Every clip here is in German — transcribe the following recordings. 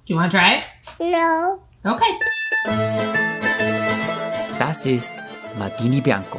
Do you want to try it? No. Okay. Das ist Martini Bianco.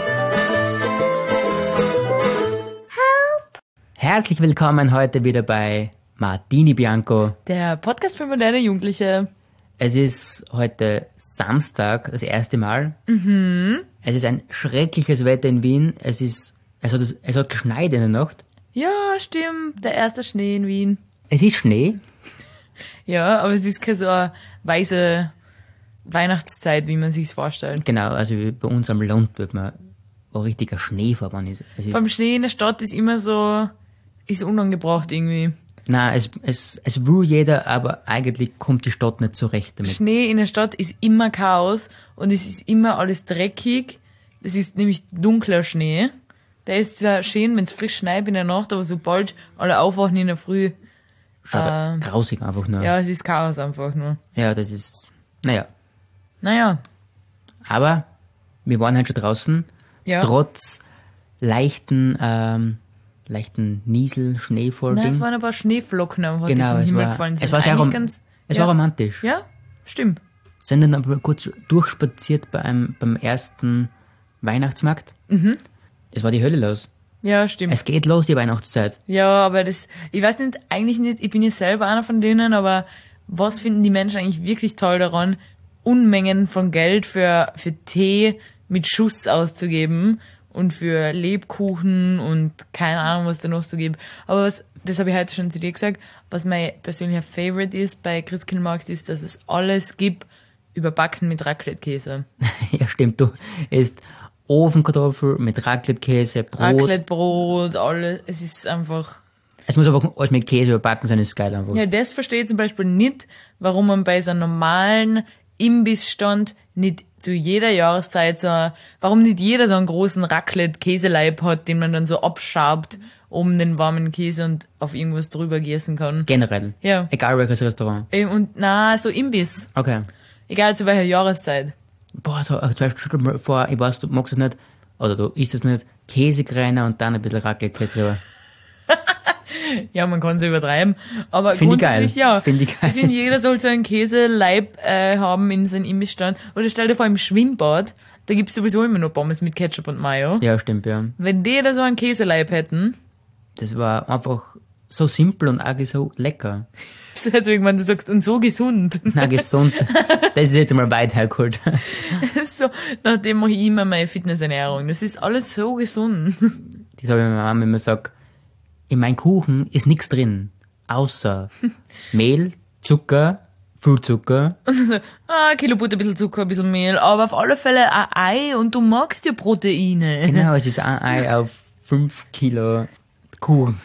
Herzlich willkommen heute wieder bei Martini Bianco. Der Podcast für moderne Jugendliche. Es ist heute Samstag, das erste Mal. Es ist ein schreckliches Wetter in Wien. Es hat geschneit in der Nacht. Ja, stimmt. Der erste Schnee in Wien. Es ist Schnee. Ja, aber es ist keine so eine weiße Weihnachtszeit, wie man sich's vorstellt. Genau, also wie bei uns am Land wird man, wo richtiger Schnee vorbei ist. Beim Schnee in der Stadt ist immer so, ist unangebracht irgendwie. Nein, es will jeder, aber eigentlich kommt die Stadt nicht zurecht damit. Schnee in der Stadt ist immer Chaos und es ist immer alles dreckig. Es ist nämlich dunkler Schnee. Der ist zwar schön, wenn es frisch schneit in der Nacht, aber sobald alle aufwachen in der Früh, Schaut grausig einfach nur. ja, es ist Chaos einfach nur. Ja, das ist, naja. Naja, Aber wir waren halt schon draußen, ja. trotz leichten Niesel, Nein, Schneefall-Ding. es waren ein paar Schneeflocken einfach, die Genau, vom es Himmel war, gefallen sind. es war sehr Eigentlich war romantisch. Ja, stimmt. Sind dann aber kurz durchspaziert beim ersten Weihnachtsmarkt. Es war die Hölle los. Ja, stimmt. Es geht los, die Weihnachtszeit. Ja, aber ich weiß nicht, eigentlich nicht, ich bin ja selber einer von denen, aber was finden die Menschen eigentlich wirklich toll daran, Unmengen von Geld für Tee mit Schuss auszugeben und für Lebkuchen und keine Ahnung, was da noch so gibt. Aber das habe ich heute schon zu dir gesagt, was mein persönlicher Favorite ist bei Christkindlmarkt ist, dass es alles gibt, überbacken mit Raclette-Käse. Ja, stimmt, du isst Ofenkartoffel mit Raclette-Käse, Brot. Raclette-Brot, alles, es ist einfach... Es muss einfach alles mit Käse überbacken sein, ist geil einfach. Ja, das verstehe ich zum Beispiel nicht, warum man bei so einem normalen Imbissstand nicht zu jeder Jahreszeit warum nicht jeder so einen großen Raclette-Käseleib hat, den man dann so abschabt, um den warmen Käse und auf irgendwas drüber gießen kann. Generell. Ja. Egal welches Restaurant. So Imbiss. Okay. Egal zu welcher Jahreszeit. Boah, so, zum Beispiel, stell dir mal vor, ich weiß, du magst es nicht, oder du isst es nicht, Käsekreiner und dann ein bisschen Raclette-Käse drüber. Ja, man kann es übertreiben, aber Find ich grundsätzlich geil. ja. Find ich geil. Ich finde, jeder sollte so einen Käseleib haben in seinem Imbissstand. Oder stell dir vor, im Schwimmbad, da gibt's sowieso immer nur Pommes mit Ketchup und Mayo. Ja, stimmt, ja. Wenn die da so einen Käseleib hätten, Das war einfach so simpel und auch so lecker. so als irgendwann du sagst, und so gesund. Na, gesund. Das ist jetzt mal weit hergeholt. So, nachdem mache ich immer meine Fitnessernährung. Das ist alles so gesund. Das habe ich meiner Mama immer gesagt, in meinem Kuchen ist nichts drin, außer Mehl, Zucker, viel Zucker. Kilo Butter, ein bisschen Zucker, ein bisschen Mehl, aber auf alle Fälle ein Ei und du magst ja Proteine. Genau, es ist ein Ei auf 5 Kilo Kuchen.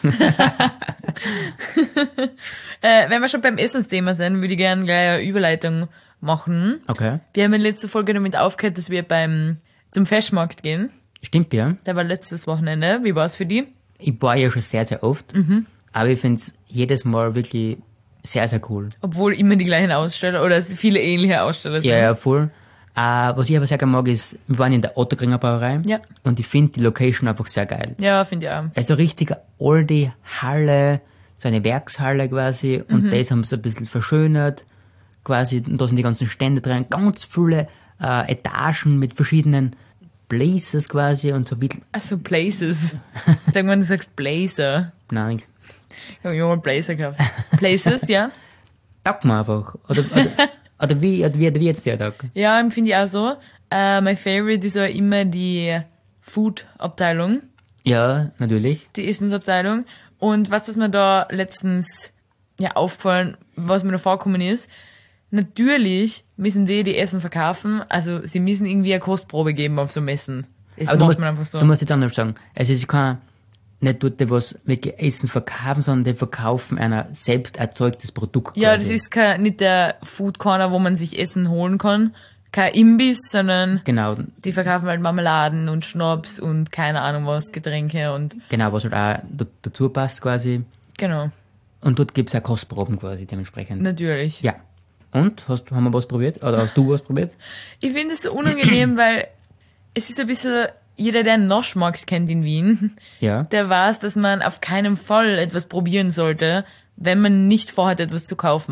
Wenn wir schon beim Essensthema sind, würde ich gerne gleich eine Überleitung machen. Okay. Wir haben in letzter Folge damit aufgehört, dass wir zum Festmarkt gehen. Stimmt, ja. Der war letztes Wochenende. Wie war's für die? Ich war ja schon sehr, sehr oft. Aber ich finde es jedes Mal wirklich sehr, sehr cool. Obwohl immer die gleichen Aussteller oder viele ähnliche Aussteller sind. Ja, ja, voll. Was ich aber sehr gerne mag, ist, wir waren in der Ottakringer Brauerei. Ja. Und ich finde die Location einfach sehr geil. Ja, finde ich auch. Also richtig alte Halle, so eine Werkshalle quasi. Und das haben sie ein bisschen verschönert. Quasi, und da sind die ganzen Stände drin. Ganz viele Etagen mit verschiedenen Places quasi und so ein bisschen. Also Places. Sag mal, du sagst Blazer. Nein, Ich habe immer Blazer gehabt. Places, ja. taugt mir einfach. Oder wie jetzt der Tag? Ja, finde ich auch so. Mein Favorite ist auch immer die Food-Abteilung, Ja, natürlich. die Essensabteilung. Und was mir da letztens aufgefallen, was mir da vorgekommen ist, natürlich müssen die Essen verkaufen, also sie müssen irgendwie eine Kostprobe geben auf so Messen. Das Aber macht man einfach so. Du musst jetzt anders sagen. Also es kann nicht dort was wirklich Essen verkaufen, sondern die verkaufen ein selbst erzeugtes Produkt. Ja, quasi. das ist nicht der Food Corner, wo man sich Essen holen kann. Kein Imbiss, sondern Genau, die verkaufen halt Marmeladen und Schnaps und keine Ahnung was, Getränke und genau, was halt auch dazu passt quasi. genau, Und dort gibt's auch Kostproben quasi dementsprechend. natürlich. Ja. Und? Haben wir was probiert? Oder hast du was probiert? Ich finde es so unangenehm, weil es ist ein bisschen, jeder, der einen Naschmarkt kennt in Wien, Ja. der weiß, dass man auf keinen Fall etwas probieren sollte, wenn man nicht vorhat, etwas zu kaufen.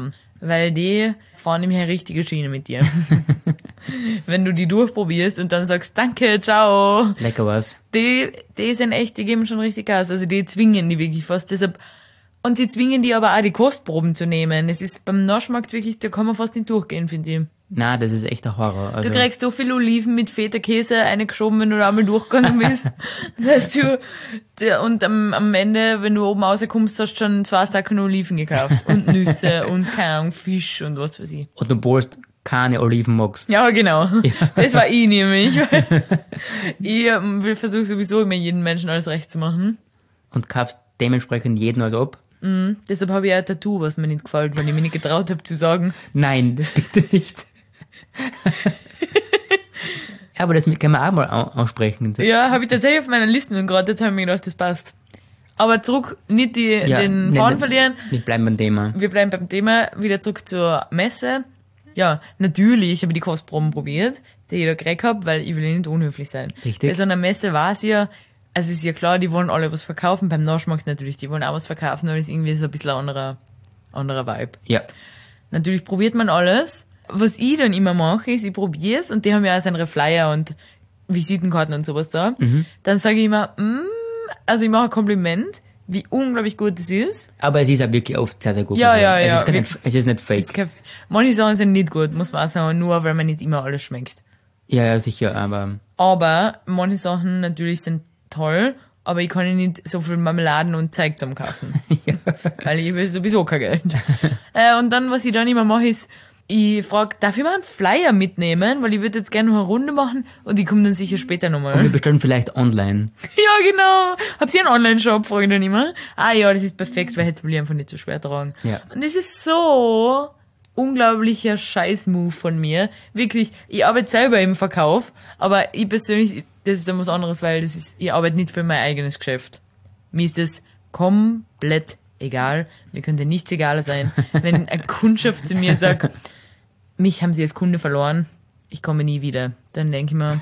weil die fahren nämlich eine richtige Schiene mit dir. Wenn du die durchprobierst und dann sagst, danke, ciao. Lecker was. Die sind echt, die geben schon richtig Gas. Also die zwingen die wirklich fast. Deshalb, und sie zwingen die aber auch, die Kostproben zu nehmen. Es ist beim Naschmarkt wirklich, da kann man fast nicht durchgehen, finde ich. Na, das ist echt ein Horror. Also, Du kriegst so viel Oliven mit Feta-Käse eingeschoben, wenn du da einmal durchgegangen bist. Dass und am Ende, wenn du oben rauskommst, hast du schon 2 Säcke Oliven gekauft. Und Nüsse und, keine Ahnung, Fisch und was weiß ich. und du bohrst keine Oliven magst. Ja, genau. Ja. Das war ich nämlich. Ich versuche sowieso immer jedem Menschen alles recht zu machen. Und kaufst dementsprechend jeden also ab. Deshalb habe ich auch ein Tattoo, was mir nicht gefällt, weil ich mich nicht getraut habe zu sagen. Nein, bitte nicht. Ja, aber das können wir auch mal aussprechen. Ja, habe ich tatsächlich auf meiner Liste und gerade jetzt habe ich mir gedacht, das passt. Aber zurück, nicht den Faden verlieren. Wir bleiben beim Thema. Wir bleiben beim Thema, wieder zurück zur Messe. Ja, natürlich habe ich die Kostproben probiert, die ich da gekriegt habe, weil ich will ja nicht unhöflich sein. Richtig. Bei so einer Messe war es ja, also ist ja klar, die wollen alle was verkaufen, beim Naschmarkt natürlich, die wollen auch was verkaufen, aber das ist irgendwie so ein bisschen ein anderer Vibe. Ja. Natürlich probiert man alles. Was ich dann immer mache, ist, ich probiere es und die haben ja auch seine Flyer und Visitenkarten und sowas da. Dann sage ich immer, also ich mache ein Kompliment, wie unglaublich gut es ist. Aber es ist auch wirklich oft sehr, sehr gut. Ja, also, ja, ja. Es ist nicht fake. Manche Sachen sind nicht gut, muss man auch sagen, nur weil man nicht immer alles schmeckt. Ja, ja, sicher, aber... Aber manche Sachen natürlich sind toll, aber ich kann ja nicht so viel Marmeladen und Zeug zum kaufen. Ja. Weil ich will sowieso kein Geld. Und dann, was ich dann immer mache, ist, ich frage, darf ich mal einen Flyer mitnehmen? Weil ich würde jetzt gerne noch eine Runde machen und ich komme dann sicher später nochmal. Und wir bestellen vielleicht online. Ja, genau. Habt ihr einen Online-Shop, frage ich dann immer. Ah ja, das ist perfekt, weil jetzt will ich einfach nicht so schwer tragen. Ja. Und das ist so unglaublicher Scheiß-Move von mir. Wirklich, ich arbeite selber im Verkauf, aber ich persönlich, das ist dann was anderes, weil ich arbeite nicht für mein eigenes Geschäft. Mir ist das komplett egal. Mir könnte nichts egaler sein, wenn eine Kundschaft zu mir sagt, mich haben sie als Kunde verloren, ich komme nie wieder. Dann denke ich mir,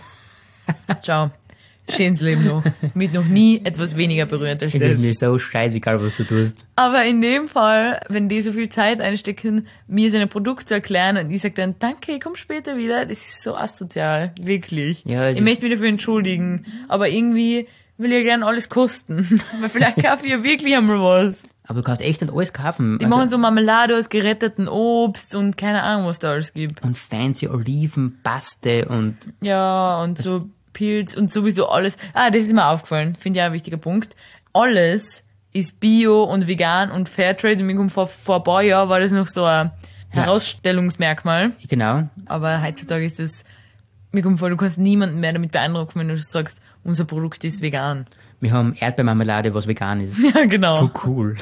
ciao, schönes Leben noch. Mit noch nie etwas weniger berührt als Es das. ist mir so scheißegal, was du tust. Aber in dem Fall, wenn die so viel Zeit einstecken, mir seine Produkte zu erklären und ich sage dann, danke, ich komme später wieder, das ist so asozial, wirklich. Ja, ich möchte mich dafür entschuldigen, aber irgendwie will ich ja gern alles kosten. Weil vielleicht kaufe ich ja wirklich einmal was. Aber du kannst echt nicht alles kaufen. Die machen so Marmelade aus geretteten Obst und keine Ahnung, was da alles gibt. Und fancy Oliven, Paste und... Ja, und so Pilz und sowieso alles. Ah, das ist mir aufgefallen, finde ich auch ein wichtiger Punkt. Alles ist bio und vegan und Fairtrade. Und mir kommt vor ein paar Jahren war das noch so ein Herausstellungsmerkmal. Genau. Aber heutzutage ist das, mir kommt vor, du kannst niemanden mehr damit beeindrucken, wenn du sagst, unser Produkt ist vegan. Wir haben Erdbeermarmelade, was vegan ist. Ja, genau. So cool.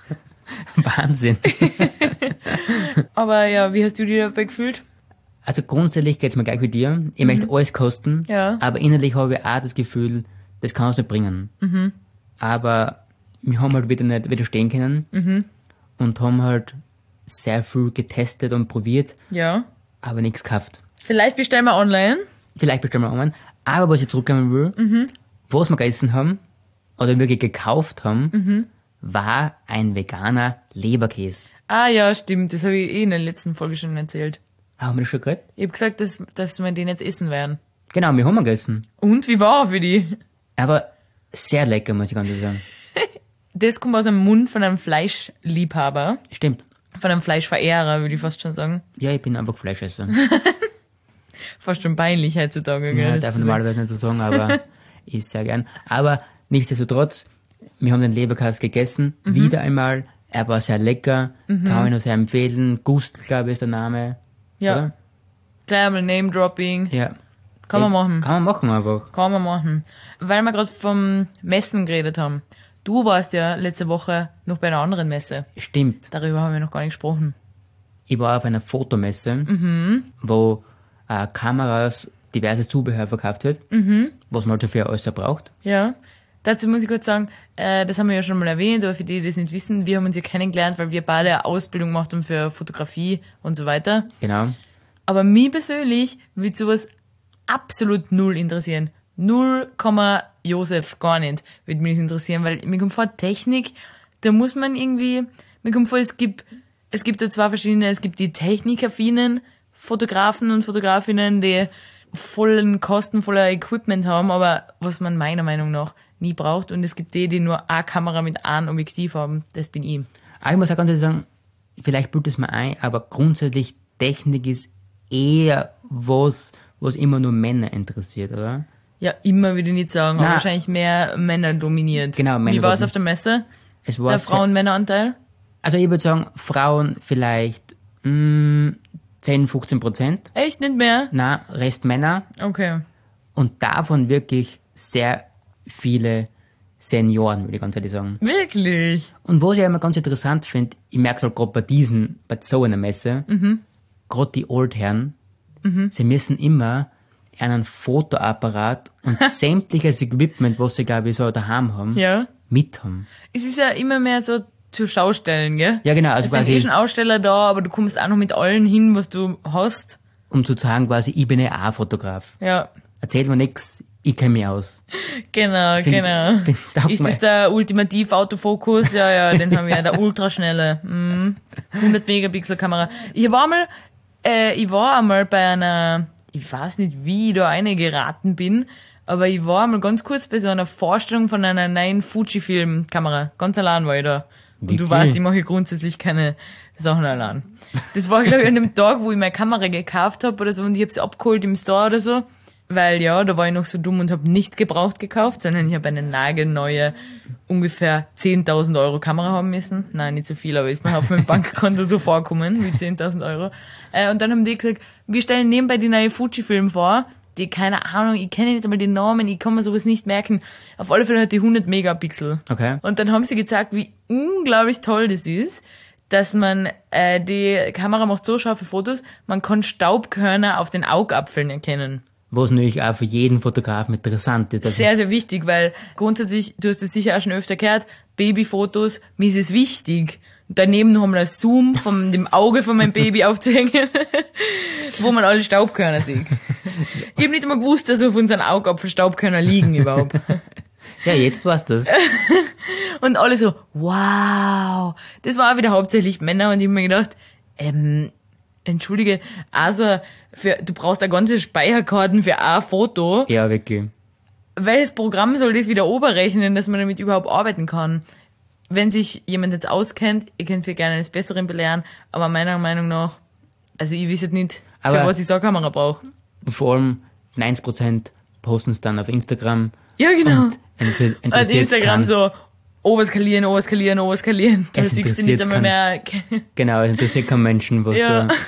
Wahnsinn. Aber ja, wie hast du dich dabei gefühlt? Also grundsätzlich geht's mir gleich wie dir. Ich möchte alles kosten, Ja. aber innerlich habe ich auch das Gefühl, das kannst du nicht bringen. Aber wir haben halt wieder nicht widerstehen können und haben halt sehr viel getestet und probiert, Ja. aber nichts gekauft. Vielleicht bestellen wir online. Vielleicht bestellen wir online. Aber was ich zurückkommen will, was wir gegessen haben oder wirklich gekauft haben, war ein veganer Leberkäse. Ah ja, stimmt. Das habe ich in der letzten Folge schon erzählt. Haben wir das schon geredet? Ich habe gesagt, dass wir den jetzt essen werden. Genau, wir haben ihn gegessen. Und wie war er für die? Aber sehr lecker, muss ich ganz ehrlich sagen. Das kommt aus dem Mund von einem Fleischliebhaber. Stimmt. Von einem Fleischverehrer, würde ich fast schon sagen. Ja, ich bin einfach Fleischesser. Fast schon peinlich heutzutage. Gell, Ja, das darf zu ich sagen. normalerweise nicht so sagen, aber ich sehr gern. Aber nichtsdestotrotz, wir haben den Leberkäse gegessen, wieder einmal. Er war sehr lecker, kann ich nur sehr empfehlen. Gustl, glaube ich, ist der Name. Ja. Oder? Gleich einmal Name-Dropping. Ja. Kann man machen. Kann man machen einfach. Kann man machen. Weil wir gerade vom Messen geredet haben. Du warst ja letzte Woche noch bei einer anderen Messe. Stimmt. Darüber haben wir noch gar nicht gesprochen. Ich war auf einer Fotomesse, wo Kameras, diverses Zubehör verkauft wird, was man halt dafür alles braucht. Ja. Dazu muss ich kurz sagen, das haben wir ja schon mal erwähnt, aber für die, die das nicht wissen, wir haben uns ja kennengelernt, weil wir beide eine Ausbildung gemacht haben für Fotografie und so weiter. Genau. Aber mich persönlich würde sowas absolut null interessieren. 0, Josef, gar nicht, würde mich das interessieren, weil mir kommt vor, Technik, da muss man irgendwie, mir kommt vor, es gibt Es gibt ja zwei verschiedene, es gibt die technikaffinen Fotografen und Fotografinnen, die vollen Kosten, voller Equipment haben, aber was man meiner Meinung nach nie braucht. Und es gibt die nur eine Kamera mit einem Objektiv haben. Das bin ich. Aber ich muss auch ganz ehrlich sagen, vielleicht bildet es mir ein, aber grundsätzlich Technik ist eher was immer nur Männer interessiert, oder? Ja, immer würde ich nicht sagen, aber Nein. wahrscheinlich mehr Männer dominiert. Genau, Männer Wie war es dominiert. auf der Messe? Es war Der sehr- Frauen-Männer-Anteil? Also ich würde sagen, Frauen vielleicht 10-15%. Echt nicht mehr? Nein, Rest Männer. Okay. Und davon wirklich sehr viele Senioren, würde ich ganz ehrlich sagen. Wirklich? Und was ich immer ganz interessant finde, ich merke es halt gerade bei so einer Messe, gerade die Oldherren, sie müssen immer einen Fotoapparat und sämtliches Equipment, was sie, glaube ich, so daheim haben, Ja. mit haben. Es ist ja immer mehr so zu Schaustellen, gell? Ja, genau, also Es sind quasi, schon Aussteller da, aber du kommst auch noch mit allen hin, was du hast. um zu sagen, quasi, ich bin ja auch Fotograf. Ja. Erzählt mir nix, ich kenne mich aus. Genau, genau. taugt Ist mir. das der Ultimativ-Autofokus? Ja, den haben wir, der ultraschnelle. 100 Megapixel Kamera. Ich war einmal bei einer, ich weiß nicht, wie ich da eine geraten bin, aber ich war einmal ganz kurz bei so einer Vorstellung von einer neuen Fujifilm-Kamera. Ganz allein war ich da. Und du Wirklich? weißt, ich mache grundsätzlich keine Sachen allein. Das war, glaube ich, an dem Tag, wo ich meine Kamera gekauft habe oder so und ich habe sie abgeholt im Store oder so. Weil ja, da war ich noch so dumm und habe nicht gebraucht gekauft, sondern ich habe eine nagelneue, ungefähr 10.000 Euro Kamera haben müssen. Nein, nicht so viel, aber ist mir auf meinem Bankkonto so vorkommen, wie 10.000 Euro. Und dann haben die gesagt, wir stellen nebenbei die neue Fujifilm vor, die, keine Ahnung, ich kenne nicht einmal den Namen, ich kann mir sowas nicht merken. Auf alle Fälle hat die 100 Megapixel. Okay. Und dann haben sie gezeigt, wie unglaublich toll das ist, dass man, die Kamera macht so scharfe Fotos, man kann Staubkörner auf den Augapfeln erkennen. Was natürlich auch für jeden Fotografen interessant ist. Also, Sehr, sehr wichtig, weil grundsätzlich, du hast es sicher auch schon öfter gehört, Babyfotos, mir ist es wichtig, daneben noch einmal ein Zoom von dem Auge von meinem Baby aufzuhängen, wo man alle Staubkörner sieht. Ich habe nicht einmal gewusst, dass auf unseren Augapfel Staubkörner liegen überhaupt. ja, jetzt war's das. Und alle so, wow. Das war auch wieder hauptsächlich Männer und ich habe mir gedacht, entschuldige, also du brauchst eine ganze Speicherkarten für ein Foto. Ja, wirklich. Welches Programm soll das wieder oberrechnen, dass man damit überhaupt arbeiten kann? Wenn sich jemand jetzt auskennt, ihr könnt mir gerne eines Besseren belehren, aber meiner Meinung nach, also ich weiß jetzt nicht, für Aber- was ich so eine Kamera brauche. Vor allem 90% posten es dann auf Instagram. Ja, genau. Und interessiert Also Instagram keinen. so, oberskalieren. Da Es siehst du nicht interessiert einmal mehr. Genau, es interessiert keinen Menschen, was Ja. da...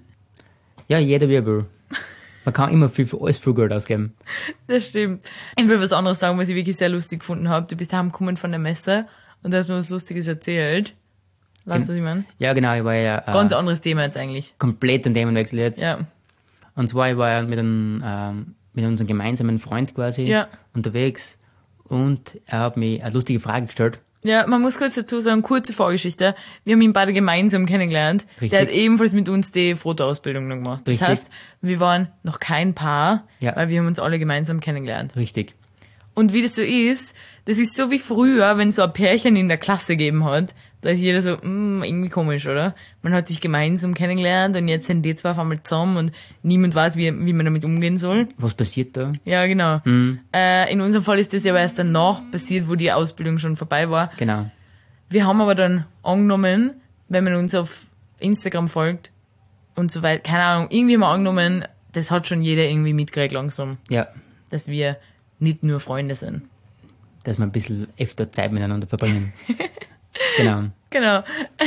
Ja, jeder wie er will. Man kann immer für alles viel Geld ausgeben. Das stimmt. Ich will was anderes sagen, was ich wirklich sehr lustig gefunden habe. Du bist heimgekommen von der Messe und du hast mir was Lustiges erzählt. Weißt du, was ich meine? Ja, genau, ich war ja Ganz anderes Thema jetzt eigentlich. komplett an Themenwechsel jetzt. Ja. Und zwar, ich war ja mit unserem gemeinsamen Freund quasi Ja. unterwegs und er hat mir eine lustige Frage gestellt. Ja, man muss kurz dazu sagen, kurze Vorgeschichte. Wir haben ihn beide gemeinsam kennengelernt. Richtig. Der hat ebenfalls mit uns die Fotoausbildung noch gemacht. Das Richtig. heißt, wir waren noch kein Paar, Ja. weil wir haben uns alle gemeinsam kennengelernt. Richtig. Und wie das so ist, das ist so wie früher, wenn es so ein Pärchen in der Klasse gegeben hat, da ist jeder so, irgendwie komisch, oder? Man hat sich gemeinsam kennengelernt und jetzt sind die zwei auf einmal zusammen und niemand weiß, wie man damit umgehen soll. Was passiert da? Ja, genau. In unserem Fall ist das ja aber erst danach passiert, wo die Ausbildung schon vorbei war. Genau. Wir haben aber dann angenommen, wenn man uns auf Instagram folgt und so weiter, keine Ahnung, irgendwie haben wir angenommen, das hat schon jeder irgendwie mitgekriegt langsam, Ja, dass wir nicht nur Freunde sind. dass wir ein bisschen öfter Zeit miteinander verbringen. Genau. Genau.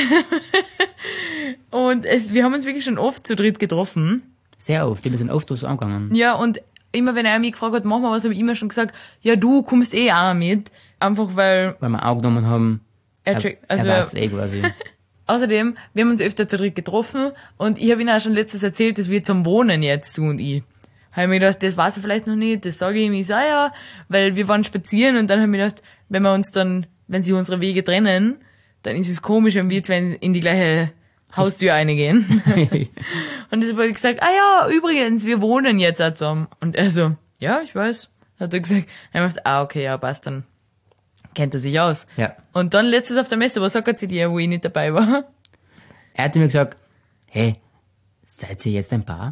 Und wir haben uns wirklich schon oft zu dritt getroffen. Sehr oft. Wir sind oft was angegangen. Ja, und immer wenn er mich gefragt hat, mach mal was, habe ich immer schon gesagt, ja, du kommst eh auch mit. Einfach weil, Weil wir angenommen haben, Er er check- also weiß eh quasi. außerdem, wir haben uns öfter zu dritt getroffen und ich habe ihm auch schon letztes erzählt, dass wir zum Wohnen jetzt, du und ich. Habe ich mir gedacht, das weiß er vielleicht noch nicht, das sage ich ihm, ich sag ja, weil wir waren spazieren und dann habe ich mir gedacht, wenn sich unsere Wege trennen, dann ist es komisch, wenn wir zwei in die gleiche Haustür reingehen. Und das habe ich gesagt, ja, übrigens, wir wohnen jetzt auch zusammen. Und er so, ja, ich weiß. Hat er gesagt, dann habe ich gesagt, okay, ja, passt, dann kennt er sich aus. Ja. Und dann letztes auf der Messe, was sagt er zu dir, wo ich nicht dabei war? Er hat mir gesagt, hey, seid ihr jetzt ein Paar?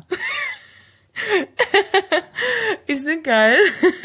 Ist nicht geil?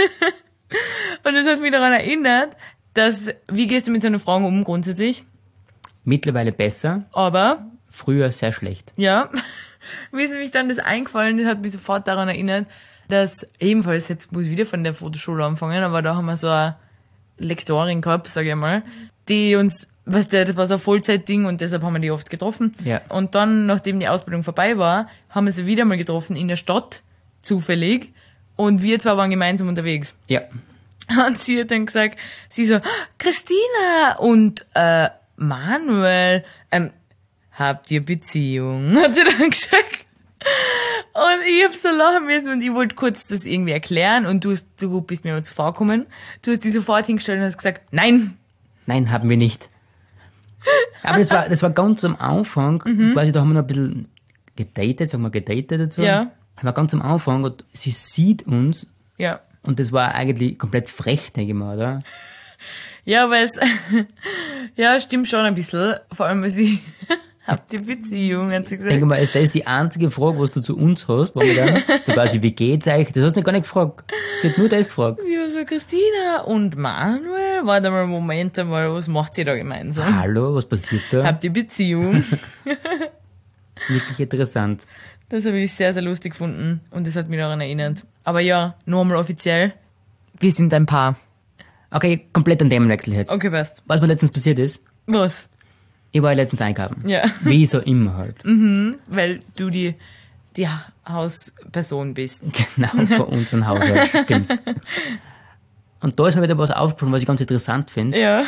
Und das hat mich daran erinnert, dass, wie gehst du mit so einer Frage um grundsätzlich? Mittlerweile besser, Aber, früher sehr schlecht. ja, mir ist nämlich dann das eingefallen, das hat mich sofort daran erinnert, dass ebenfalls, jetzt muss ich wieder von der Fotoschule anfangen, aber da haben wir so eine Lektorin gehabt, sage ich mal, die uns, weißt du, das war so ein Vollzeitding und deshalb haben wir die oft getroffen. Ja. Und dann, nachdem die Ausbildung vorbei war, haben wir sie wieder mal getroffen in der Stadt, zufällig, und wir zwei waren gemeinsam unterwegs. Ja. Und sie hat dann gesagt, sie so, Christina und Manuel, habt ihr Beziehung? Hat sie dann gesagt. Und ich hab so lachen müssen und ich wollte kurz das irgendwie erklären und du bist mir aber zuvor gekommen. Du hast die sofort hingestellt und hast gesagt, nein. Nein, haben wir nicht. Aber das war ganz am Anfang, quasi da haben wir noch ein bisschen gedatet, sagen wir gedatet dazu. Ja. Das war ganz am Anfang und sie sieht uns Ja. und das war eigentlich komplett frech, denke ich mal, oder? Ja, weil es, ja, stimmt schon ein bisschen. Vor allem, weil sie, habt ihr Beziehung, hat sie Ich denke gesagt. mal, das ist die einzige Frage, was du zu uns hast, wo wir dann, so quasi, wie geht's euch? Das hast du gar nicht gefragt. Sie hat nur das gefragt. Sie war so, Christina und Manuel, warte mal, Moment einmal, was macht ihr da gemeinsam? Hallo, was passiert da? Habt ihr Beziehung? Wirklich interessant. Das habe ich sehr, sehr lustig gefunden und das hat mich daran erinnert. Aber ja, nur mal offiziell, wir sind ein Paar. Okay, komplett an Themenwechsel jetzt. Okay, passt. Was mir letztens passiert ist, Was? ich war ja letztens einkaufen. Ja. Wie so immer halt. Weil du die Hausperson bist. Genau, von unserem Haushalt. Stimmt. Und da ist mir wieder was aufgefallen, was ich ganz interessant finde, Ja.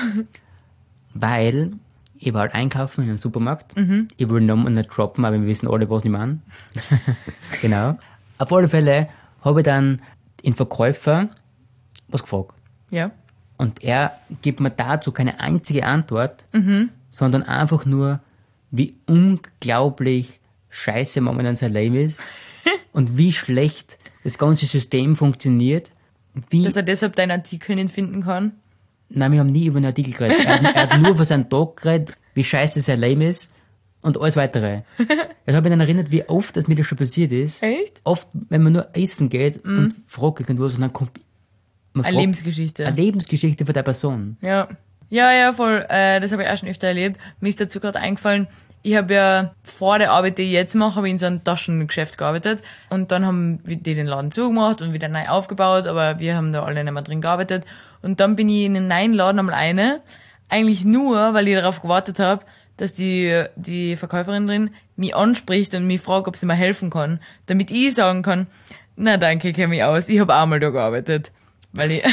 weil ich war halt einkaufen in einem Supermarkt. Ich will Namen nicht droppen, aber wir wissen alle, was ich meine. Genau. Auf alle Fälle habe ich dann den Verkäufer was gefragt. Ja. Und er gibt mir dazu keine einzige Antwort, sondern einfach nur, wie unglaublich scheiße momentan sein Leben ist und wie schlecht das ganze System funktioniert. Wie, Dass er deshalb deinen Artikel nicht finden kann. nein, wir haben nie über einen Artikel geredet. Er hat nur von seinem Tag geredet, wie scheiße sein Leben ist und alles weitere. Das habe ich dann erinnert, wie oft das mir das schon passiert ist. Echt? Oft, wenn man nur essen geht und fragt irgendwas und dann kommt man Eine fragt- Lebensgeschichte. eine Lebensgeschichte von der Person. Ja. Ja, voll. Das habe ich auch schon öfter erlebt. Mir ist dazu gerade eingefallen, ich habe ja vor der Arbeit, die ich jetzt mache, habe ich in so einem Taschengeschäft gearbeitet. Und dann haben die den Laden zugemacht und wieder neu aufgebaut, aber wir haben da alle nicht mehr drin gearbeitet. Und dann bin ich in den neuen Laden einmal eine. Eigentlich nur, weil ich darauf gewartet habe, dass die Verkäuferin drin mich anspricht und mich fragt, ob sie mir helfen kann. Damit ich sagen kann, na danke, ich kenne mich aus, ich habe auch mal da gearbeitet. Weil ich...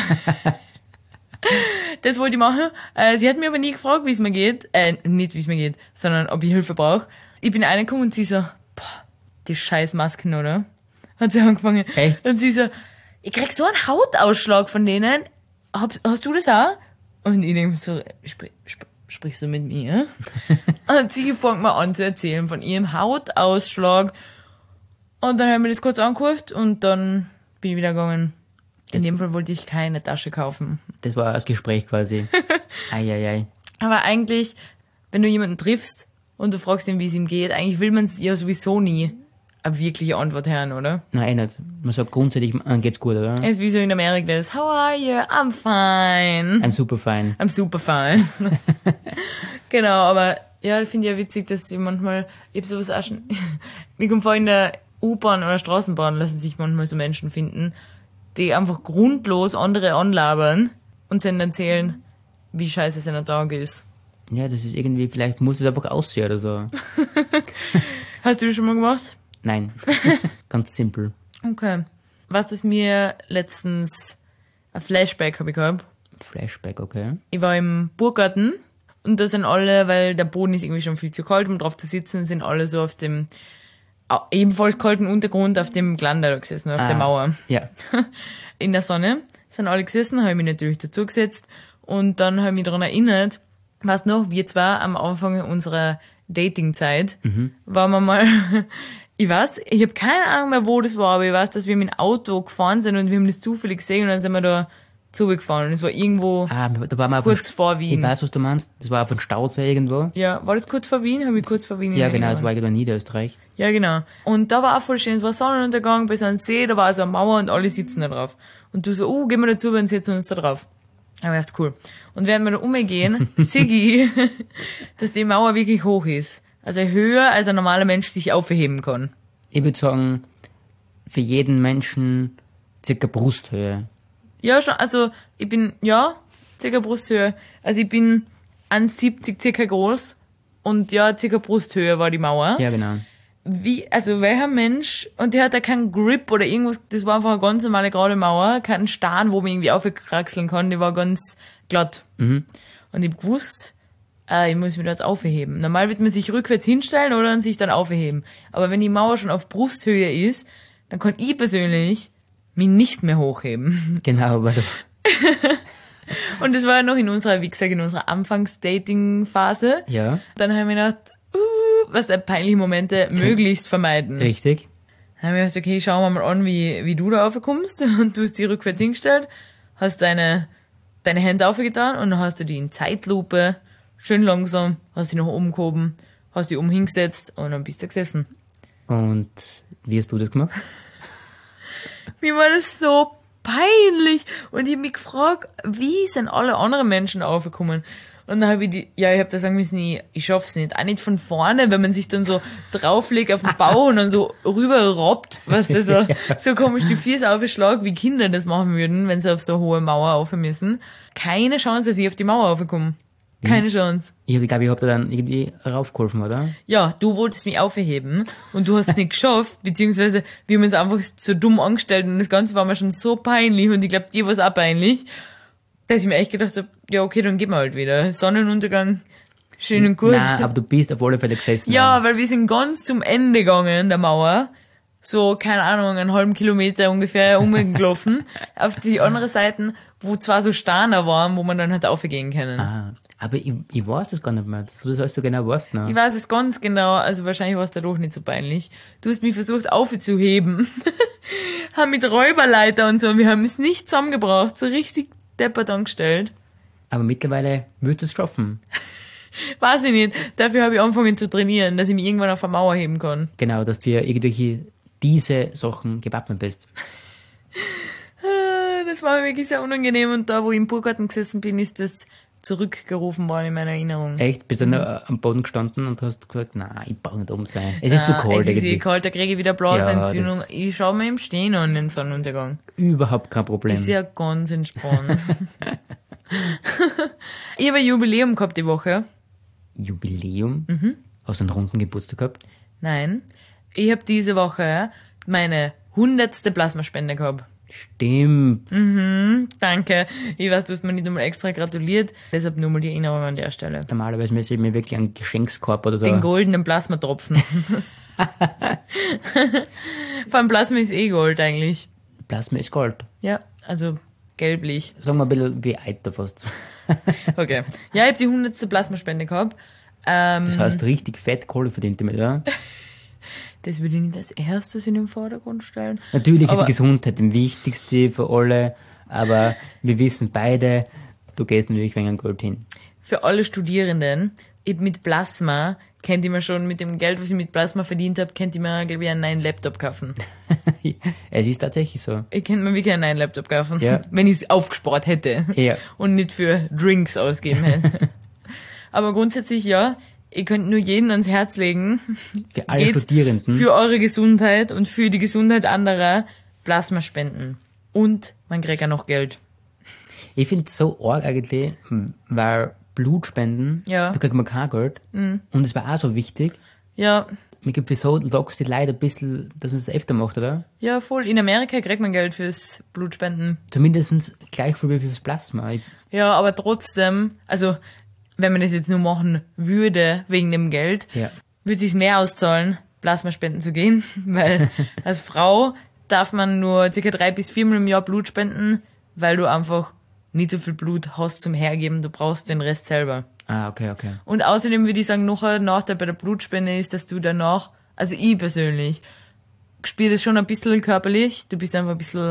Das wollte ich machen. Sie hat mir aber nie gefragt, wie es mir geht. Nicht, wie es mir geht, sondern ob ich Hilfe brauche. Ich bin reingekommen und sie so, boah, die scheiß Masken, oder? Hat sie angefangen. Echt? Und sie so, ich krieg so einen Hautausschlag von denen. Hast du das auch? Und ich denke so, sprichst du mit mir? Und sie fängt mal an zu erzählen von ihrem Hautausschlag. Und dann habe ich mir das kurz angeguckt und dann bin ich wieder gegangen. In dem Fall wollte ich keine Tasche kaufen. Das war das Gespräch quasi. Eieiei. Aber eigentlich, wenn du jemanden triffst und du fragst ihn, wie es ihm geht, eigentlich will man es ja sowieso nie eine wirkliche Antwort hören, oder? Nein, nicht. Man sagt grundsätzlich, geht's gut, oder? Es ist wie so in Amerika, das How are you? I'm fine. Ein super fein. I'm super fine. Genau, aber ja, finde ich ja witzig, dass die manchmal, ich hab sowas auch schon, mir kommt vor, in der U-Bahn oder Straßenbahn lassen sich manchmal so Menschen finden, die einfach grundlos andere anlabern und dann erzählen, wie scheiße sein Tag ist. Ja, das ist irgendwie, vielleicht muss es einfach aussehen oder so. Hast du das schon mal gemacht? Nein. Ganz simpel. Okay. Was ist mir letztens, ein Flashback habe ich gehabt. Flashback, okay. Ich war im Burggarten und da sind alle, weil der Boden ist irgendwie schon viel zu kalt, um drauf zu sitzen, sind alle so auf dem ebenfalls kalten Untergrund auf dem Glander gesessen, auf der Mauer. Ja. In der Sonne sind alle gesessen, habe ich mich natürlich dazugesetzt und dann habe ich mich daran erinnert, was noch, wir zwar am Anfang unserer Datingzeit waren wir mal, ich weiß, ich habe keine Ahnung mehr, wo das war, aber ich weiß, dass wir mit dem Auto gefahren sind und wir haben das zufällig gesehen und dann sind wir da zurückgefahren. Und es war irgendwo Da waren wir kurz vor Wien. Ich weiß, was du meinst. Das war auf einem Stausee irgendwo. Ja, war das kurz vor Wien? Habe ich kurz vor Wien Ja, genau, Erinnerung. das war irgendwo in Niederösterreich. Ja, genau. Und da war auch voll schön. Es war Sonnenuntergang bei so einem See, da war so eine Mauer und alle sitzen da drauf. Und du so, gehen wir dazu und setzen uns da drauf. Aber ich dachte, cool. Und während wir da umgehen, sehe ich, dass die Mauer wirklich hoch ist. Also höher, als ein normaler Mensch sich aufheben kann. Ich würde sagen, für jeden Menschen circa Brusthöhe. Ja, schon, also ich bin, circa Brusthöhe. Also ich bin 1,70 circa groß und ja, circa Brusthöhe war die Mauer. Ja, genau. Also welcher Mensch, und der hat da keinen Grip oder irgendwas, das war einfach eine ganz normale gerade Mauer, keinen Stein, wo man irgendwie aufkraxeln kann, die war ganz glatt. Und ich hab gewusst, ich muss mich da jetzt aufheben. Normal wird man sich rückwärts hinstellen oder sich dann aufheben. Aber wenn die Mauer schon auf Brusthöhe ist, dann kann ich persönlich mich nicht mehr hochheben. Genau, weil du... Und das war ja noch in unserer, wie gesagt, in unserer Anfangs-Dating-Phase. Ja. Dann haben wir gedacht, was peinliche Momente möglichst vermeiden. Richtig. Dann haben wir gedacht, okay, schauen wir mal an, wie du da raufkommst. Und du hast die rückwärts hingestellt, hast deine Hände aufgetan und dann hast du die in Zeitlupe schön langsam, hast die nach oben gehoben, hast die oben hingesetzt und dann bist du gesessen. Und wie hast du das gemacht? Mir war das so peinlich. Und ich hab mich gefragt, wie sind alle anderen Menschen aufgekommen? Und dann habe ich hab da sagen müssen, ich schaff's nicht. Auch nicht von vorne, wenn man sich dann so drauflegt auf den Bauch und dann so rüber robbt, was da so komisch die Füße aufschlägt, wie Kinder das machen würden, wenn sie auf so eine hohe Mauer rauf müssen. Keine Chance, dass ich auf die Mauer raufkomme. Keine Chance. Ich glaube, ich hab da dann irgendwie raufgeholfen, oder? Ja, du wolltest mich aufheben und du hast es nicht geschafft, beziehungsweise wir haben uns einfach so dumm angestellt und das Ganze war mir schon so peinlich und ich glaube, dir war es auch peinlich, dass ich mir echt gedacht habe, ja okay, dann gehen wir halt wieder. Sonnenuntergang, schön und gut. Nein, aber du bist auf alle Fälle gesessen. Ja, weil wir sind ganz zum Ende gegangen, der Mauer. So, keine Ahnung, einen halben Kilometer ungefähr umgelaufen. Auf die andere Seite, wo zwar so Steine waren, wo man dann halt aufgehen können. Aber ich weiß das gar nicht mehr, dass du das alles so genau weißt noch. Ich weiß es ganz genau, also wahrscheinlich war es da doch nicht so peinlich. Du hast mich versucht aufzuheben. Haben mit Räuberleiter und so, und wir haben es nicht zusammengebracht, so richtig deppert angestellt. Aber mittlerweile würdest du es schaffen. Weiß ich nicht. Dafür habe ich angefangen zu trainieren, dass ich mich irgendwann auf eine Mauer heben kann. Genau, dass du für irgendwelche diese Sachen gewappnet bist. Das war mir wirklich sehr unangenehm und da, wo ich im Burgarten gesessen bin, ist das zurückgerufen worden in meiner Erinnerung. Echt? Bist du dann am Boden gestanden und hast gesagt, nein, ich brauche nicht oben sein. Es ist zu kalt Es ist irgendwie. kalt, da kriege ich wieder Blasenentzündung. Ja, Ich schaue mir im Stehen an den Sonnenuntergang. Überhaupt kein Problem. Ist ja ganz entspannt. Ich habe ein Jubiläum gehabt die Woche. Jubiläum? Hast du einen runden Geburtstag gehabt? Nein. Ich habe diese Woche meine 100. Plasmaspende gehabt. Stimmt. Danke. Ich weiß, du hast mir nicht einmal extra gratuliert. Deshalb nur mal die Erinnerung an der Stelle. Normalerweise müsste ich mir wirklich einen Geschenkskorb oder so. Den goldenen Plasmatropfen. Vor allem Plasma ist eh Gold eigentlich. Plasma ist Gold. Ja, also gelblich. Sagen wir ein bisschen wie Eiter fast. Okay. Ja, ich habe die 100. Plasmaspende gehabt. Das heißt, richtig fett Kohle verdient damit, oder? Das würde ich nicht als erstes in den Vordergrund stellen. Natürlich ist Aber- die Gesundheit das Wichtigste für alle, aber wir wissen beide, du gehst natürlich wegen Gold hin. Für alle Studierenden, mit Plasma, kennt ihr mir schon, mit dem Geld, was ich mit Plasma verdient habe, kennt ihr mir, glaube ich, einen neuen Laptop kaufen. Es ist tatsächlich so. Ich könnte mir wirklich einen neuen Laptop kaufen, Ja. wenn ich es aufgespart hätte Ja. und nicht für Drinks ausgeben hätte. Aber grundsätzlich ja, ihr könnt nur jeden ans Herz legen. Für alle Geht's Studierenden. Für eure Gesundheit und für die Gesundheit anderer Plasma spenden. Und man kriegt auch noch Geld. Ich finde es so arg eigentlich, weil Blutspenden, Ja. da kriegt man kein Geld. Und es war auch so wichtig. Ja, Ich glaube, wieso lockst die Leute ein bisschen, dass man es öfter macht, oder? ja, voll. In Amerika kriegt man Geld fürs Blutspenden. Zumindest gleich viel wie fürs Plasma. Ja, aber trotzdem, also wenn man das jetzt nur machen würde wegen dem Geld, Ja. würde es sich mehr auszahlen, Plasmaspenden zu gehen, weil als Frau darf man nur ca. 3 bis 4 Mal im Jahr Blut spenden, weil du einfach nicht so viel Blut hast zum Hergeben, du brauchst den Rest selber. Ah, okay. Und außerdem würde ich sagen, noch ein Nachteil bei der Blutspende ist, dass du danach, also ich persönlich, spüre das schon ein bisschen körperlich, du bist einfach ein bisschen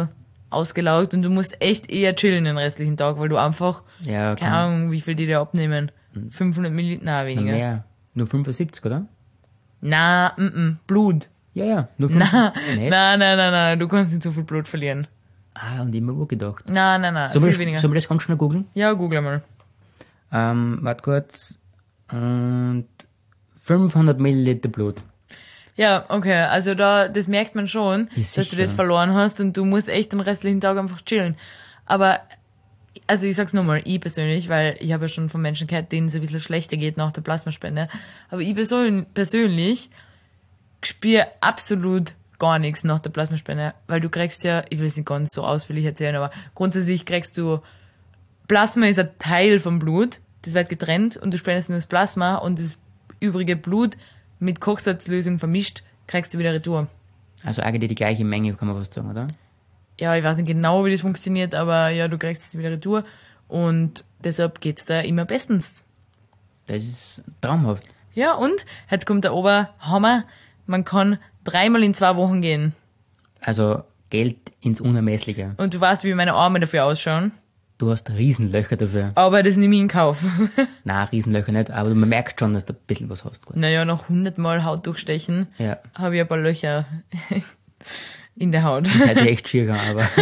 ausgelaugt und du musst echt eher chillen den restlichen Tag, weil du einfach, Ja, keine Ahnung, wie viel die dir abnehmen. 500 Milliliter, nein, weniger. mehr. Nur 75, oder? Na, Blut. Ja, nur 75. Nicht? Nein, du kannst nicht so viel Blut verlieren. Ah, und immer gedacht. Nein, viel weniger. Sollen wir das ganz schnell googeln? Ja, google mal. Warte kurz. Und 500 Milliliter Blut. Ja, okay, also das merkt man schon, Ja, dass du sicher. das verloren hast und du musst echt den restlichen Tag einfach chillen. Aber, also ich sag's nochmal, ich persönlich, weil ich habe ja schon von Menschen gehört, denen es ein bisschen schlechter geht nach der Plasmaspende, aber ich persönlich spüre absolut gar nichts nach der Plasmaspende, weil du kriegst ja, ich will es nicht ganz so ausführlich erzählen, aber grundsätzlich kriegst du, Plasma ist ein Teil vom Blut, das wird getrennt und du spendest nur das Plasma und das übrige Blut mit Kochsalzlösung vermischt, kriegst du wieder retour. Also eigentlich die gleiche Menge, kann man fast sagen, oder? Ja, ich weiß nicht genau, wie das funktioniert, aber ja, du kriegst es wieder retour und deshalb geht's da immer bestens. Das ist traumhaft. Ja, und jetzt kommt der Oberhammer, man kann 3-mal in 2 Wochen gehen. Also Geld ins Unermessliche. Und du weißt, wie meine Arme dafür ausschauen, Du hast Riesenlöcher dafür. aber das nehme ich in Kauf. Nein, Riesenlöcher nicht, aber man merkt schon, dass du ein bisschen was hast. Quasi. Naja, nach 100-mal Haut durchstechen Ja, habe ich ein paar Löcher in der Haut. das hätte ich echt schier gegangen, aber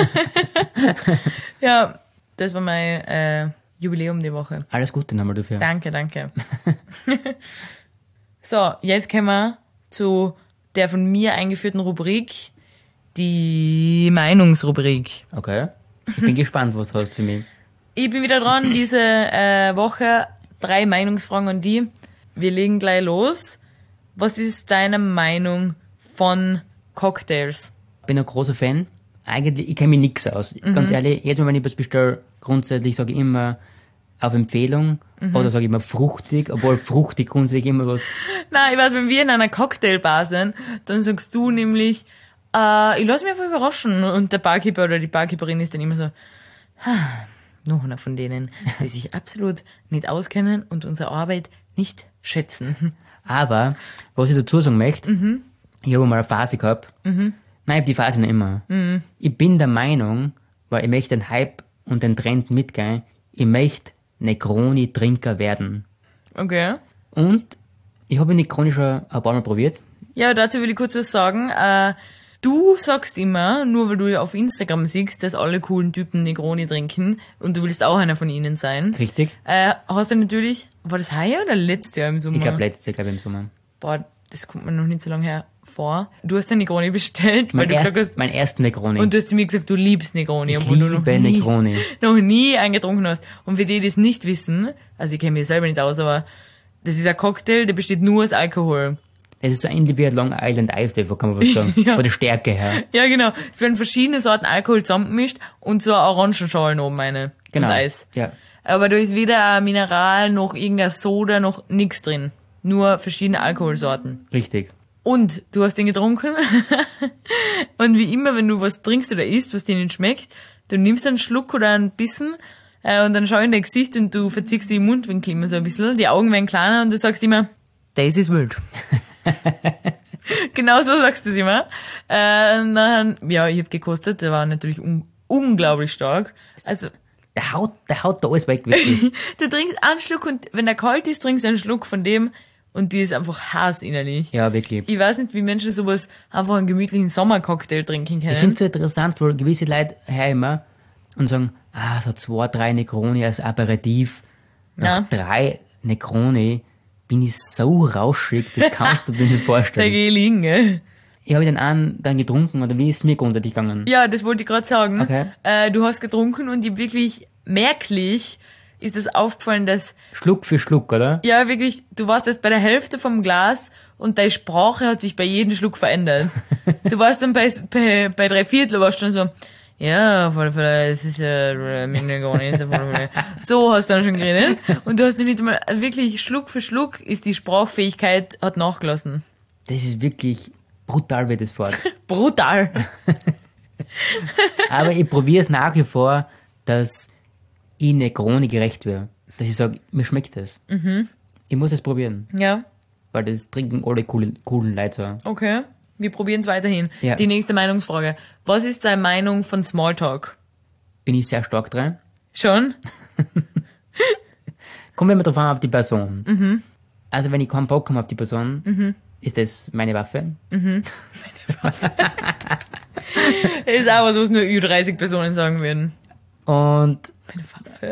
Ja, das war mein Jubiläum die Woche. alles Gute nochmal dafür. Danke. So, jetzt kommen wir zu der von mir eingeführten Rubrik, die Meinungsrubrik. Okay. Ich bin gespannt, was du hast für mich. Ich bin wieder dran, diese Woche 3 Meinungsfragen an die. Wir legen gleich los. Was ist deine Meinung von Cocktails? Bin ein großer Fan. Eigentlich, ich kenne mich nix aus. Ganz ehrlich, jetzt wenn ich was bestelle, grundsätzlich sage ich immer auf Empfehlung oder sage ich immer fruchtig, obwohl fruchtig grundsätzlich immer was. Nein, ich weiß, wenn wir in einer Cocktailbar sind, dann sagst du nämlich, ich lasse mich einfach überraschen. Und der Barkeeper oder die Barkeeperin ist dann immer so, noch einer von denen, die sich absolut nicht auskennen und unsere Arbeit nicht schätzen. Aber, was ich dazu sagen möchte, ich habe mal eine Phase gehabt. Nein, ich habe die Phase noch immer. Ich bin der Meinung, weil ich möchte den Hype und den Trend mitgehen, ich möchte Negroni-Trinker werden. Okay. Und ich habe Negroni schon ein paar Mal probiert. Ja, dazu will ich kurz was sagen. Du sagst immer, nur weil du auf Instagram siehst, dass alle coolen Typen Negroni trinken und du willst auch einer von ihnen sein. Richtig? Hast du natürlich, war das heuer oder letztes Jahr im Sommer? Ich glaube letztes Jahr, glaube ich, im Sommer. Boah, das kommt mir noch nicht so lange her vor. Du hast den Negroni bestellt, weil du gesagt hast, Mein ersten Negroni. und du hast zu mir gesagt, du liebst Negroni, Ich obwohl du liebe Negroni. noch nie einen getrunken hast. Und für die, die es nicht wissen, also ich kenne mich selber nicht aus, aber das ist ein Cocktail, der besteht nur aus Alkohol. Das ist so ähnlich wie ein Long Island Ice, kann man was sagen. Ja. Von der Stärke her. Ja, genau. Es werden verschiedene Sorten Alkohol zusammengemischt und so Orangenschalen oben eine. Genau. Und Eis. Ja. Aber da ist weder ein Mineral, noch irgendein Soda, noch nix drin. Nur verschiedene Alkoholsorten. Richtig. Und du hast den getrunken. Und wie immer, wenn du was trinkst oder isst, was dir nicht schmeckt, du nimmst einen Schluck oder einen Bissen und dann schau in dein Gesicht und du verziehst die Mundwinkel immer so ein bisschen, die Augen werden kleiner und du sagst immer, das ist wild. Genau so sagst du es immer. Dann, ja, ich habe gekostet, der war natürlich unglaublich stark. Also Der haut da alles weg, wirklich. du trinkst einen Schluck und wenn der kalt ist, trinkst du einen Schluck von dem und die ist einfach heiß innerlich. Ja, wirklich. Ich weiß nicht, wie Menschen sowas einfach einen gemütlichen Sommercocktail trinken Ich können. finde es so interessant, weil gewisse Leute hören immer und sagen, so 2, 3 Negroni als Aperitif. Nach Ja. 3 Negroni bin ich so rauschig, das kannst du dir nicht Da vorstellen. geh ich liegen, gell? Ich habe den einen dann getrunken, oder wie ist es mir grundsätzlich gegangen? Ja, das wollte ich gerade sagen. Okay. Du hast getrunken und ich wirklich merklich ist es aufgefallen, dass, Schluck für Schluck, oder? ja wirklich, du warst jetzt bei der Hälfte vom Glas und deine Sprache hat sich bei jedem Schluck verändert. Du warst dann bei 3/4 warst du dann so, ja, voll, es ist ja mit Negroni, ist ja voll. So hast du dann schon geredet. Und du hast nicht mal, wirklich Schluck für Schluck ist die Sprachfähigkeit hat nachgelassen. Das ist wirklich brutal, wie das fährt. Brutal. Aber ich probiere es nach wie vor, dass ich Negroni gerecht werde. Dass ich sage, mir schmeckt das. Ich muss es probieren. Ja, Weil das trinken alle coolen Leute so. okay. Wir probieren es weiterhin. Ja. Die nächste Meinungsfrage. Was ist deine Meinung von Smalltalk? Bin ich sehr stark dran. Schon? Kommen wir mal drauf an, auf die Person. Also wenn ich keinen Bock habe auf die Person, ist das meine Waffe. Das ist auch was nur Ü30-Personen sagen würden. Und, Meine Waffe.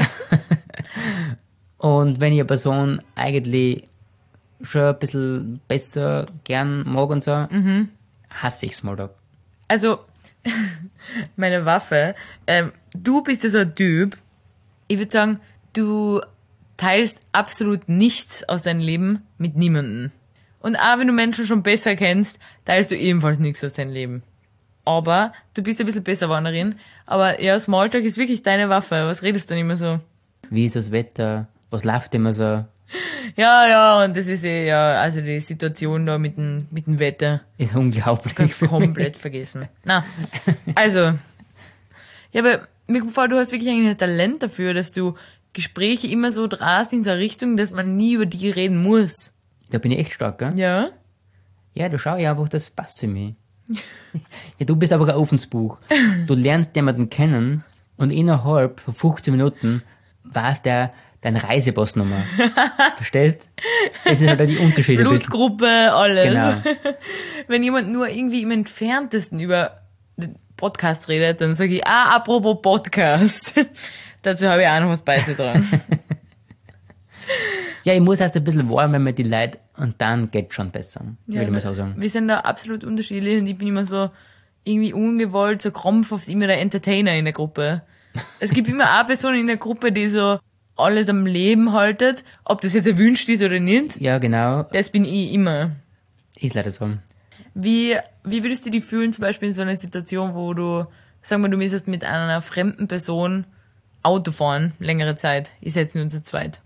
und wenn ich eine Person eigentlich schon ein bisschen besser gern mag und so, hasse ich Smalltalk. Also, meine Waffe. Du bist ja so ein Typ. Ich würde sagen, du teilst absolut nichts aus deinem Leben mit niemandem. Und auch wenn du Menschen schon besser kennst, teilst du ebenfalls nichts aus deinem Leben. Aber du bist ein bisschen besser Wanderin. Aber ja, Smalltalk ist wirklich deine Waffe. Was redest du denn immer so? Wie ist das Wetter? Was läuft immer so? Ja, und das ist also die Situation da mit dem Wetter. Ist unglaublich. Kannst du komplett vergessen. Na, also. Ja, aber mir gefällt, du hast wirklich eigentlich ein Talent dafür, dass du Gespräche immer so drast in so eine Richtung, dass man nie über die reden muss. Da bin ich echt stark, gell? Ja? Ja, du schau ja einfach, das passt für mich. Ja, du bist einfach ein offenes Buch. Du lernst jemanden kennen und innerhalb von 15 Minuten weiß der deine Reisepassnummer. Verstehst? Das ist halt die Unterschiede. Blutgruppe, alles. Genau. Wenn jemand nur irgendwie im Entferntesten über den Podcast redet, dann sage ich, apropos Podcast. Dazu habe ich auch noch was beizutragen. Ja, ich muss erst ein bisschen warm, wenn man die Leute, und dann geht's schon besser, würde ich mal so sagen. Wir sind da absolut unterschiedlich und ich bin immer so irgendwie ungewollt, so krampfhaft immer der Entertainer in der Gruppe. Es gibt immer eine Person in der Gruppe, die so alles am Leben haltet, ob das jetzt erwünscht ist oder nicht. Ja, genau. Das bin ich immer. Ist leider so. Wie würdest du dich fühlen, zum Beispiel in so einer Situation, wo du, sagen wir, du müsstest mit einer fremden Person Auto fahren, längere Zeit. Ich setze nur zu zweit.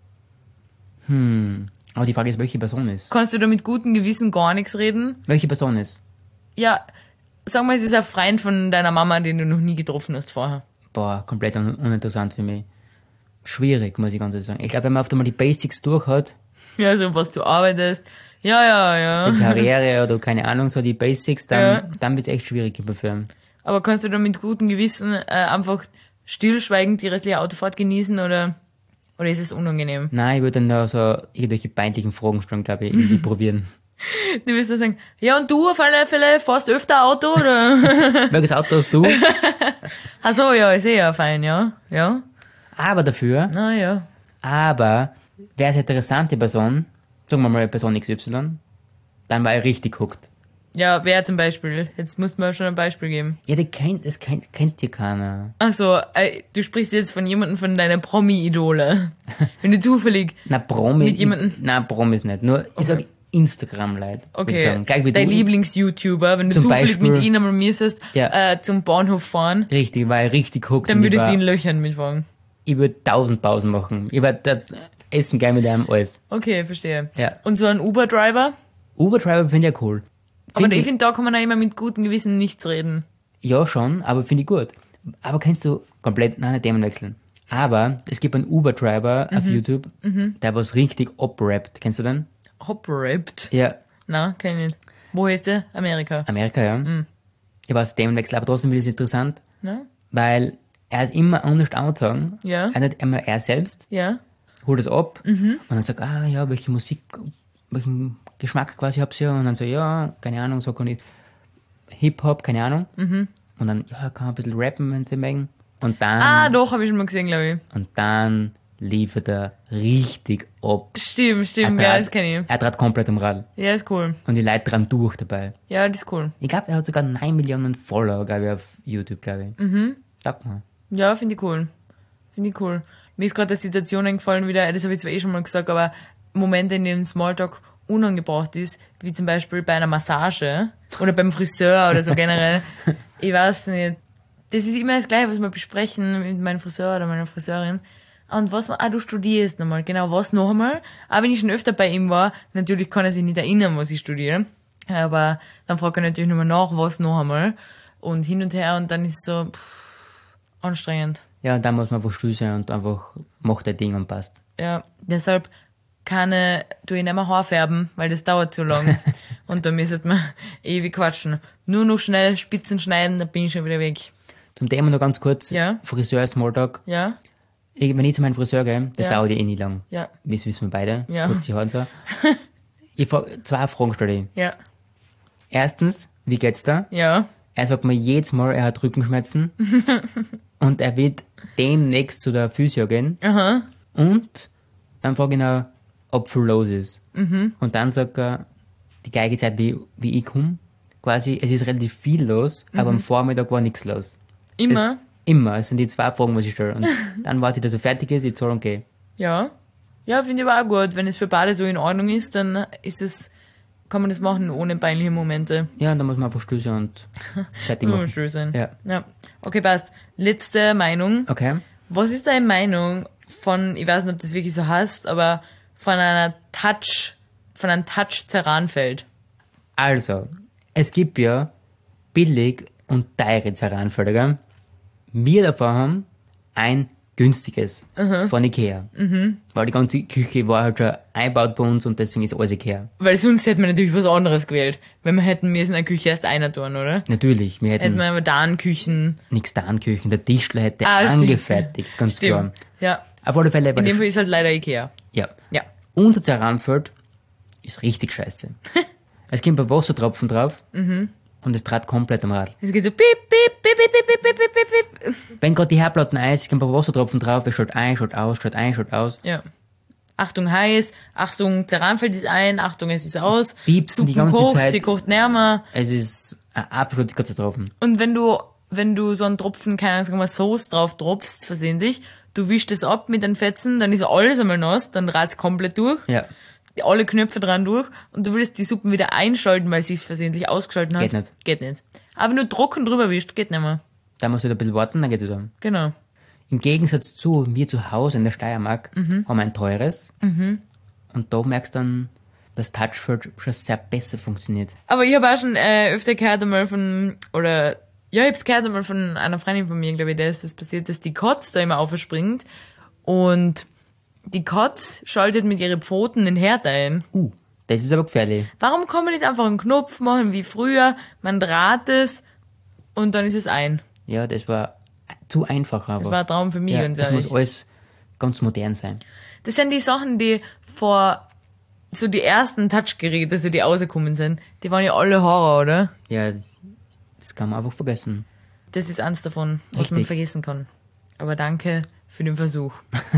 Aber die Frage ist, welche Person ist? Kannst du da mit gutem Gewissen gar nichts reden? Welche Person ist? Ja, sagen wir, es ist ein Freund von deiner Mama, den du noch nie getroffen hast vorher. Boah, komplett uninteressant für mich. Schwierig, muss ich ganz ehrlich sagen. Ich glaube, wenn man oft einmal die Basics durch hat, Ja, so was du arbeitest. Ja. die Karriere oder keine Ahnung, so die Basics, dann wird's echt schwierig über Firmen. Aber kannst du da mit gutem Gewissen einfach stillschweigend die restliche Autofahrt genießen oder ist es unangenehm? Nein, ich würde dann da so irgendwelche peinlichen Fragen stellen, glaube ich, irgendwie probieren. Du wirst dann sagen, ja und du auf alle Fälle fährst öfter Auto oder? Welches Auto hast du? Ach so, ja, ist ja fein, ja. Aber dafür, Naja. wäre es eine interessante Person, sagen wir mal Person XY, dann war er richtig hooked. Ja, wer zum Beispiel? Jetzt muss man schon ein Beispiel geben. Ja, das kennt ja keiner. Ach so, du sprichst jetzt von jemandem von deiner Promi-Idole. Wenn du zufällig Na, Promi. mit jemandem... Nein, Promis nicht. Nur, ich sag Instagram-Leute. Okay, Gleich wie dein du. Lieblings-YouTuber, wenn du Zum zufällig Beispiel- mit ihm einmal müsstest Ja. zum Bahnhof fahren, Richtig, war er richtig hooked. dann und würdest du ich ihn Löchern mitfahren. Ich würde 1000 Pausen machen. Ich würde essen gleich mit einem alles. Okay, verstehe. Ja. Und so ein Uber-Driver? Uber-Driver finde ich ja cool. Aber ich finde, da kann man auch immer mit gutem Gewissen nichts reden. Ja, schon, aber finde ich gut. Aber kennst du komplett, nein, nicht Themen wechseln. Aber es gibt einen Uber-Driver auf YouTube, der was richtig oprappt. Kennst du den? Hop-rappt? Ja, Na, kenn ich nicht. Wo ist der? Amerika. Amerika, ja. Ich weiß, Themenwechsel, aber trotzdem finde ich es interessant, Na? weil er ist immer anders angezogen. Ja. Er nicht immer er selbst, Ja. holt es ab und dann sagt, ja, welche Musik, welchen Geschmack quasi hab's ja. Und dann so, ja, keine Ahnung, so kann ich Hip-Hop, keine Ahnung. Und dann, ja, kann man ein bisschen rappen, wenn sie mögen. Und dann, Doch, habe ich schon mal gesehen, glaube ich. und dann liefert er richtig ab. Stimmt, ja, das kenne ich. Er trat komplett am Rad. Ja, ist cool. Und die Leute dran durch dabei. Ja, das ist cool. Ich glaube, er hat sogar 9 Millionen Follower, glaube ich, auf YouTube, glaube ich. Sag mal. Ja, finde ich cool. Mir ist gerade eine Situation eingefallen wieder, das habe ich zwar eh schon mal gesagt, aber Momente, in denen Smalltalk unangebracht ist, wie zum Beispiel bei einer Massage oder beim Friseur oder so generell. Ich weiß nicht. Das ist immer das Gleiche, was wir besprechen mit meinem Friseur oder meiner Friseurin. Und was man, du studierst nochmal, genau, was noch einmal. Aber wenn ich schon öfter bei ihm war, natürlich kann er sich nicht erinnern, was ich studiere. Aber dann fragt er natürlich nochmal nach, was noch einmal. Und hin und her und dann ist es so, anstrengend. Ja, und dann muss man einfach still sein und einfach macht dein Ding und passt. Ja, deshalb tue ich nicht mehr Haar färben, weil das dauert zu lang. Und da müsstet man ewig quatschen. Nur noch schnell Spitzen schneiden, dann bin ich schon wieder weg. Zum Thema noch ganz kurz. Ja. Friseur-Smalltalk. Ja? Wenn ich zu meinem Friseur gehe, das Ja. dauert ja eh nicht lang. Ja. Das wissen wir beide. Ja. Kurze Haare und so. Zwei Fragen stelle ich. Ja. Erstens, wie geht's da? Ja. Er sagt mir jedes Mal, er hat Rückenschmerzen. Und er wird demnächst zu der Physio gehen. Aha. Und dann frage ich ihn auch, ob viel los ist. Und dann sagt er, die gleiche Zeit wie ich komme, quasi, es ist relativ viel los, aber am Vormittag war nichts los. Immer? Immer. Es sind die zwei Fragen, was ich stelle. Und dann warte ich, dass er fertig ist, ich zahle und gehe. Ja. Ja, finde ich aber auch gut. Wenn es für beide so in Ordnung ist, dann kann man das machen ohne peinliche Momente. Ja, und dann muss man einfach stößen und fertig Nur machen. schön sein. Ja. Okay, passt. Letzte Meinung. Okay. Was ist deine Meinung von, ich weiß nicht, ob das wirklich so heißt, aber von einem Touch-Ceranfeld? Also, es gibt ja billig und teure Ceranfelder, gell? Wir davon haben ein günstiges von Ikea. Weil die ganze Küche war halt schon eingebaut bei uns und deswegen ist alles Ikea. Weil sonst hätte man natürlich was anderes gewählt. Wenn wir hätten müssen eine Küche erst einer tun, oder? Natürlich, wir Hätten hätten wir aber da einen Küchen. nichts da Küchen. Der Tischler hätte Stimmt. angefertigt, ganz klar. Ja. Auf alle Fälle war In dem das, Fall ist halt leider Ikea. ja. Ja. Unser Ceranfeld ist richtig scheiße. Es kommt ein paar Wassertropfen drauf und es dreht komplett am Rad. Es geht so piep, piep, piep, piep, piep, piep, piep, piep, piep. Wenn gerade die Herdplatten Eis, es kommt ein paar Wassertropfen drauf, es schaut ein, schaut aus, schaut ein, schaut aus. Ja. Achtung heiß, Achtung Ceranfeld ist ein, Achtung es ist aus. Piepsen die Suppen ganze kocht, Zeit. sie kocht närmer. Es ist eine absolute Katastrophe. Und wenn du so einen Tropfen, keine Ahnung, sagen wir mal Sauce drauf tropfst, versehentlich, du wischst es ab mit den Fetzen, dann ist alles einmal nass, dann rat's komplett durch. Ja, Alle Knöpfe dran durch und du willst die Suppen wieder einschalten, weil sie es versehentlich ausgeschalten hat. Geht nicht. Geht nicht. Aber wenn du trocken drüber wischst, geht nicht mehr. da musst du wieder ein bisschen warten, dann geht's wieder. Genau. Im Gegensatz zu wir zu Hause in der Steiermark haben wir ein teures. Und da merkst du dann, dass Touchfeld schon sehr besser funktioniert. Aber ich habe auch schon öfter gehört einmal ich hab's gehört einmal von einer Freundin von mir, glaube ich, der ist das passiert, dass die Katz da immer aufspringt und die Katz schaltet mit ihren Pfoten den Herd ein. Das ist aber gefährlich. Warum kann man nicht einfach einen Knopf machen wie früher, man dreht es und dann ist es ein. Ja, das war zu einfach. Aber Das war ein Traum für mich, ja, ganz das ehrlich. muss alles ganz modern sein. Das sind die Sachen, die vor so die ersten Touchgeräte, so die rausgekommen sind, die waren ja alle Horror, oder? Ja, das kann man einfach vergessen. Das ist eins davon, was man Richtig. vergessen kann. Aber danke für den Versuch.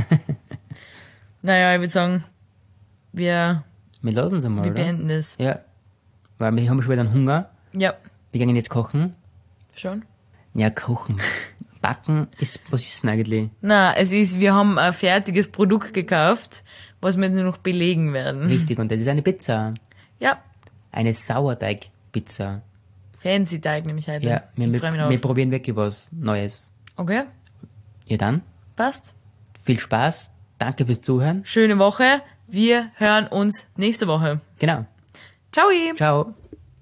Naja, ich würde sagen, wir Wir lassen es einmal, oder? beenden das. Ja, weil wir haben schon wieder einen Hunger. Ja, Wir gehen jetzt kochen. schon. Ja, kochen. Backen ist, was ist denn eigentlich? Na, wir haben ein fertiges Produkt gekauft, was wir jetzt nur noch belegen werden. Richtig, und das ist eine Pizza. Ja, Eine Sauerteig-Pizza. fancy Teig nämlich heute. Ja, ich freu mich wir drauf. probieren wirklich was Neues. Okay, Ja dann, passt. viel Spaß. Danke fürs Zuhören. Schöne Woche. Wir hören uns nächste Woche. Genau. Ciao! Ciao.